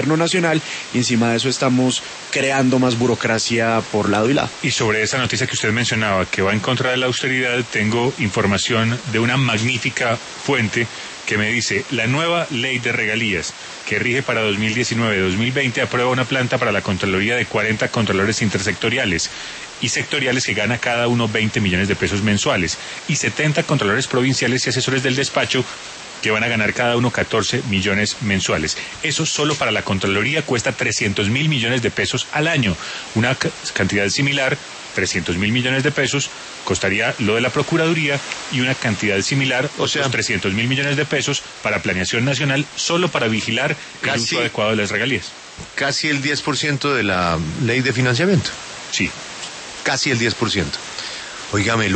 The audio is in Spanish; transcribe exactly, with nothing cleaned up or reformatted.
nacional, y encima de eso estamos creando más burocracia por lado y lado. Y sobre esa noticia que usted mencionaba, que va en contra de la austeridad, tengo información de una magnífica fuente que me dice: la nueva ley de regalías que rige para dos mil diecinueve a dos mil veinte aprueba una planta para la Contraloría de cuarenta contralores intersectoriales y sectoriales que gana cada uno veinte millones de pesos mensuales, y setenta contralores provinciales y asesores del despacho que van a ganar cada uno catorce millones mensuales. Eso solo para la Contraloría cuesta trescientos mil millones de pesos al año. Una cantidad similar, trescientos mil millones de pesos, costaría lo de la Procuraduría, y una cantidad similar, o sea, trescientos mil millones de pesos para Planeación Nacional, solo para vigilar el uso adecuado de las regalías. Casi el diez por ciento de la ley de financiamiento. Sí. Casi el diez por ciento. Óigame,